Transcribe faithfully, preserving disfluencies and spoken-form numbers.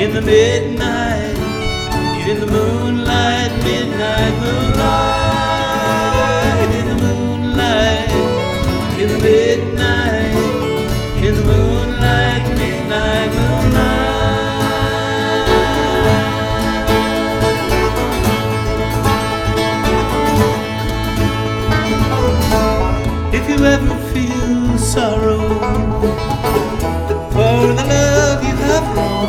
in the midnight, in the moonlight, midnight moonlight, in the moonlight, in the midnight, in the moonlight, midnight moonlight. If you ever feel sorrow